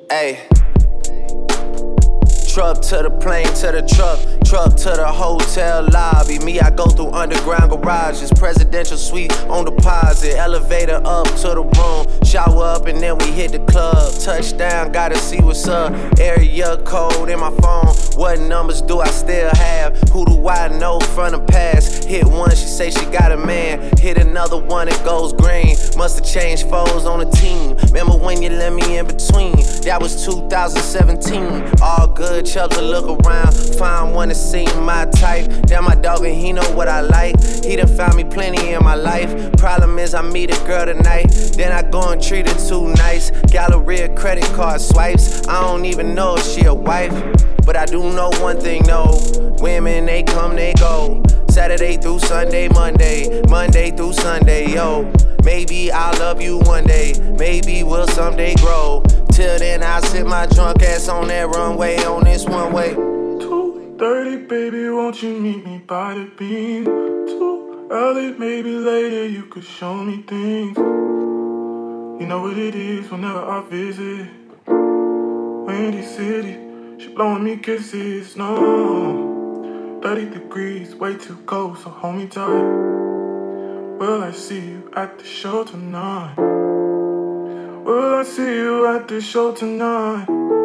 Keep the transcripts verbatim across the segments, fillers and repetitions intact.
Ayy. Truck to the plane, to the truck, truck to the hotel lobby. Me, I go through underground garages, presidential suite on deposit, elevator up to the room, shower up and then we hit the club. Touchdown, gotta see what's up. Area code in my phone. What numbers do I still have? Who do I know from the past? Hit one, she say she got a man. Hit another one, it goes green. Must've changed foes on the team. Remember when you let me in between? That was two thousand seventeen. All good, Chubb to look around. Find one that seem my type. Damn, my dog and he know what I like. He done found me plenty in my life. Problem is I meet a girl tonight, then I go and treat her too nice. Galleria credit card swipes. I don't even know if she a wife, but I do know one thing, no. Women, they come, they go. Saturday through Sunday, Monday, Monday through Sunday, yo. Maybe I'll love you one day, maybe we'll someday grow. Till then, I'll sit my drunk ass on that runway, on this one way. two thirty, baby, won't you meet me by the beam? Too early, maybe later, you could show me things. You know what it is whenever I visit Windy City, she blowing me kisses, no. thirty degrees, way too cold, so hold me tight. Will I see you at the show tonight? Will I see you at the show tonight?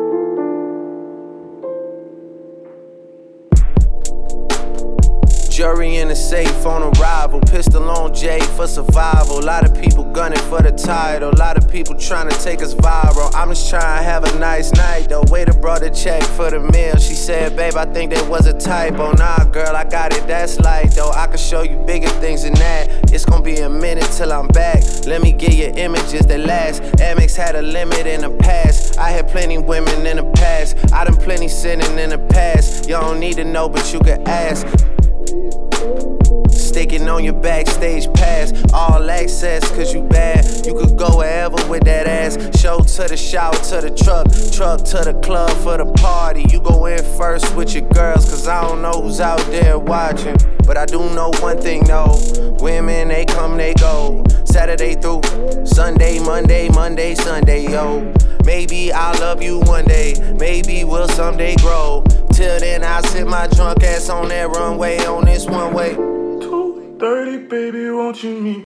Jury in the safe on arrival, pistol on Jay for survival. A lot of people gunning for the title, a lot of people trying to take us viral. I'm just trying to have a nice night though. Waiter brought a check for the meal. She said, babe, I think that was a typo. Nah, girl, I got it, that's light though. I can show you bigger things than that. It's gonna be a minute till I'm back. Let me get you images that last. Amex had a limit in the past. I had plenty women in the past. I done plenty sinning in the past. You don't need to know, but you can ask. Sticking on your backstage pass, all access, cause you bad. You could go wherever with that ass. Show to the shower, to the truck, truck to the club for the party. You go in first with your girls, cause I don't know who's out there watching. But I do know one thing, no. Women, they come, they go. Saturday through Sunday, Monday, Monday, Sunday, yo. Maybe I'll love you one day, maybe we'll someday grow. Till then, I'll sit my drunk ass on that runway, on this one way. two thirty, baby, won't you meet